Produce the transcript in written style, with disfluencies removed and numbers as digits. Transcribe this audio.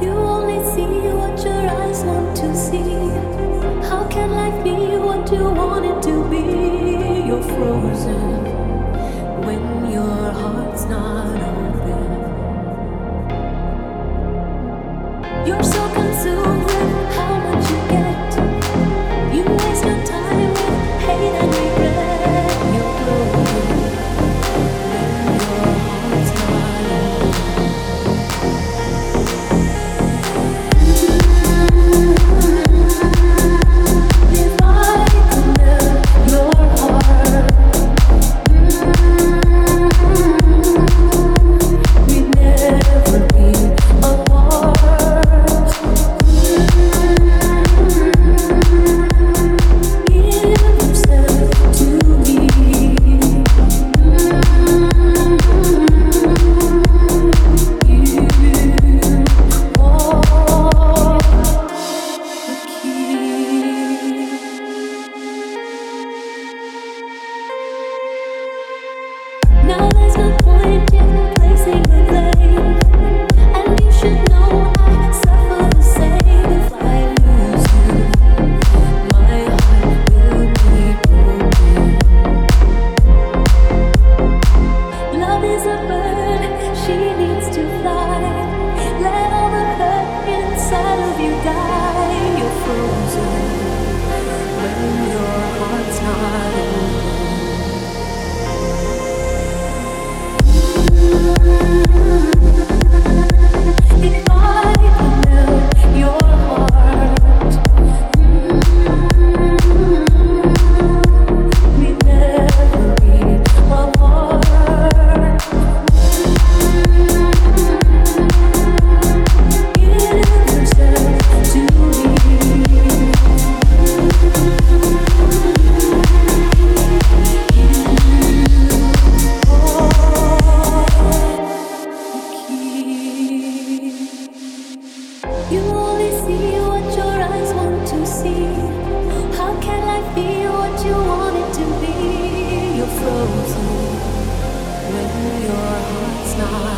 You only see what your eyes want to see. How can life be what you want it to be? You're frozen when your heart's not open. You're so consumed with how much you get. You waste your time with hate and regret. You're broken when your heart's not open. If I could melt your heart, we'd never be apart. Give yourself to me. You are the key. Now there's no point in placing the blame, and you should know I suffer the same. If I lose you, my heart will be broken. Love is a bird, she needs to fly. Let all the hurt inside of you die. You're frozen when your heart's not open. If I could melt your heart, we'd never be apart. Give yourself to me. You only see what your eyes want to see. How can life be what you want it to be? You're frozen when your heart's not